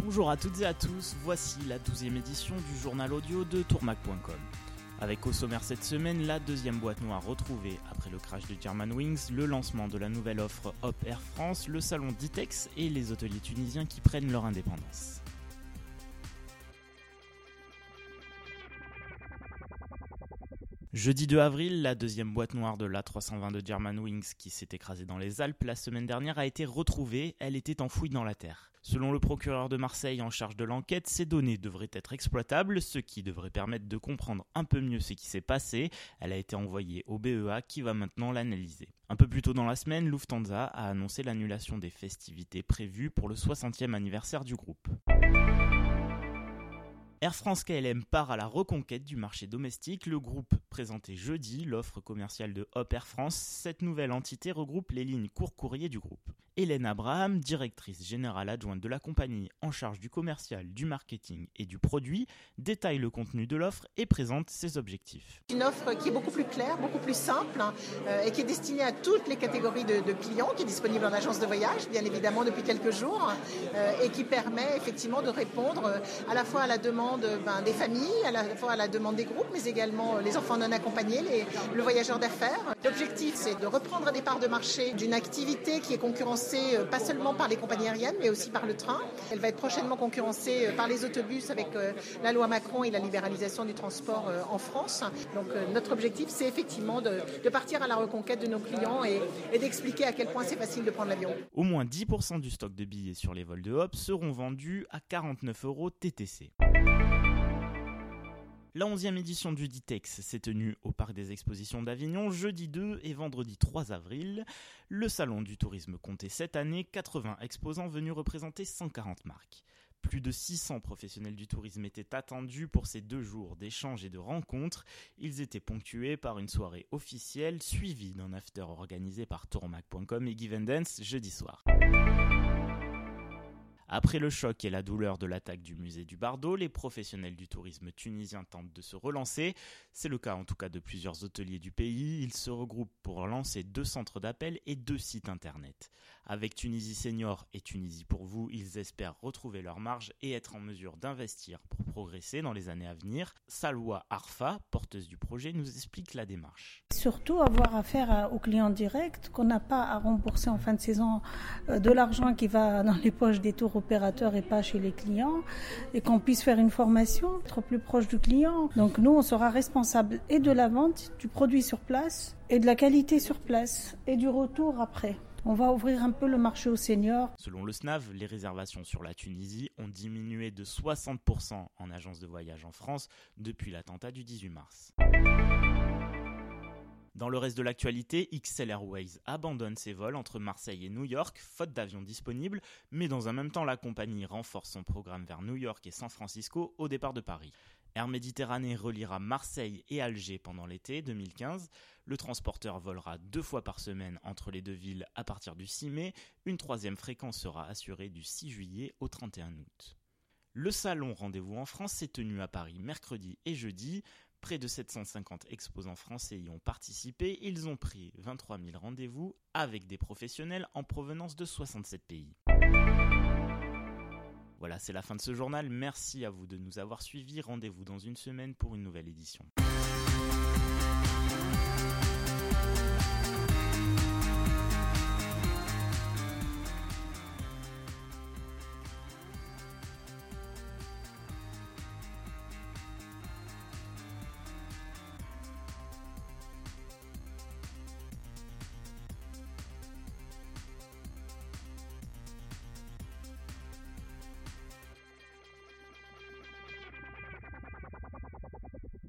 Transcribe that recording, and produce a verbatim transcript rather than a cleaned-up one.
Bonjour à toutes et à tous, voici la douzième édition du journal audio de tourmac point com. Avec au sommaire cette semaine, la deuxième boîte noire retrouvée après le crash de Germanwings, le lancement de la nouvelle offre Hop Air France, le salon d'Itex et les hôteliers tunisiens qui prennent leur indépendance. Jeudi deux avril, la deuxième boîte noire de l'A trois cent vingt de Germanwings qui s'est écrasée dans les Alpes la semaine dernière a été retrouvée, elle était enfouie dans la terre. Selon le procureur de Marseille en charge de l'enquête, ces données devraient être exploitables, ce qui devrait permettre de comprendre un peu mieux ce qui s'est passé. Elle a été envoyée au B E A qui va maintenant l'analyser. Un peu plus tôt dans la semaine, Lufthansa a annoncé l'annulation des festivités prévues pour le soixantième anniversaire du groupe. Air France-K L M part à la reconquête du marché domestique. Le groupe présentait jeudi l'offre commerciale de Hop Air France. Cette nouvelle entité regroupe les lignes court courrier du groupe. Hélène Abraham, directrice générale adjointe de la compagnie en charge du commercial, du marketing et du produit, détaille le contenu de l'offre et présente ses objectifs. Une offre qui est beaucoup plus claire, beaucoup plus simple euh, et qui est destinée à toutes les catégories de, de clients, qui est disponible en agence de voyage, bien évidemment depuis quelques jours, euh, et qui permet effectivement de répondre euh, à la fois à la demande ben, des familles, à la fois à la demande des groupes, mais également euh, les enfants non accompagnés, les, le voyageur d'affaires. L'objectif, c'est de reprendre des parts de marché d'une activité qui est concurrencée pas seulement par les compagnies aériennes, mais aussi par le train. Elle va être prochainement concurrencée par les autobus avec la loi Macron et la libéralisation du transport en France. Donc notre objectif, c'est effectivement de, de partir à la reconquête de nos clients et, et d'expliquer à quel point c'est facile de prendre l'avion. Au moins dix pour cent du stock de billets sur les vols de Hop seront vendus à quarante-neuf euros T T C. La onzième édition du Ditex s'est tenue au Parc des Expositions d'Avignon jeudi deux et vendredi trois avril. Le salon du tourisme comptait cette année quatre-vingts exposants venus représenter cent quarante marques. Plus de six cents professionnels du tourisme étaient attendus pour ces deux jours d'échanges et de rencontres. Ils étaient ponctués par une soirée officielle suivie d'un after organisé par tourmac point com et Give and Dance jeudi soir. Après le choc et la douleur de l'attaque du musée du Bardo, les professionnels du tourisme tunisien tentent de se relancer. C'est le cas en tout cas de plusieurs hôteliers du pays. Ils se regroupent pour lancer deux centres d'appel et deux sites internet. Avec Tunisie Senior et Tunisie pour vous, ils espèrent retrouver leur marge et être en mesure d'investir pour progresser dans les années à venir. Salwa Arfa, porteuse du projet, nous explique la démarche. Surtout avoir affaire aux clients directs, qu'on n'a pas à rembourser en fin de saison de l'argent qui va dans les poches des tours opérateurs et pas chez les clients, et qu'on puisse faire une formation, être plus proche du client. Donc nous, on sera responsable et de la vente du produit sur place, et de la qualité sur place, et du retour après. On va ouvrir un peu le marché aux seniors. Selon le S N A V, les réservations sur la Tunisie ont diminué de soixante pour cent en agence de voyage en France depuis l'attentat du dix-huit mars. Dans le reste de l'actualité, X L Airways abandonne ses vols entre Marseille et New York, faute d'avions disponibles, mais dans un même temps, la compagnie renforce son programme vers New York et San Francisco au départ de Paris. Air Méditerranée reliera Marseille et Alger pendant l'été deux mille quinze. Le transporteur volera deux fois par semaine entre les deux villes à partir du six mai. Une troisième fréquence sera assurée du six juillet au trente et un août. Le salon Rendez-vous en France s'est tenu à Paris mercredi et jeudi. Près de sept cent cinquante exposants français y ont participé. Ils ont pris vingt-trois mille rendez-vous avec des professionnels en provenance de soixante-sept pays. Voilà, c'est la fin de ce journal. Merci à vous de nous avoir suivis. Rendez-vous dans une semaine pour une nouvelle édition.